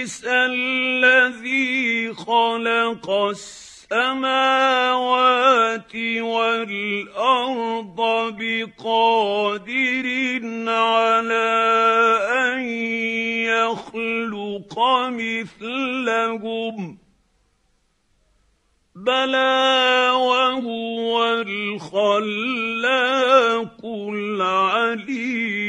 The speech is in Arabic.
أليس الذي خلق السماوات والأرض بقادر على أن يخلق مثلهم بلى وهو الخلاق العليم